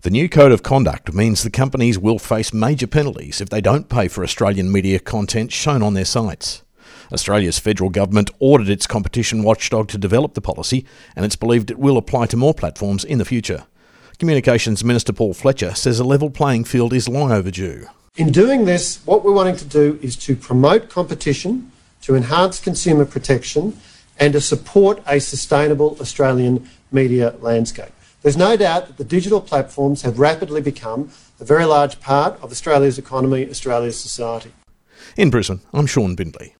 The new code of conduct means the companies will face major penalties if they don't pay for Australian media content shown on their sites. Australia's federal government ordered its competition watchdog to develop the policy, and it's believed it will apply to more platforms in the future. Communications Minister Paul Fletcher says a level playing field is long overdue. In doing this, what we're wanting to do is to promote competition, to enhance consumer protection, and to support a sustainable Australian media landscape. There's no doubt that the digital platforms have rapidly become a very large part of Australia's economy, Australia's society. In Brisbane, I'm Sean Bindley.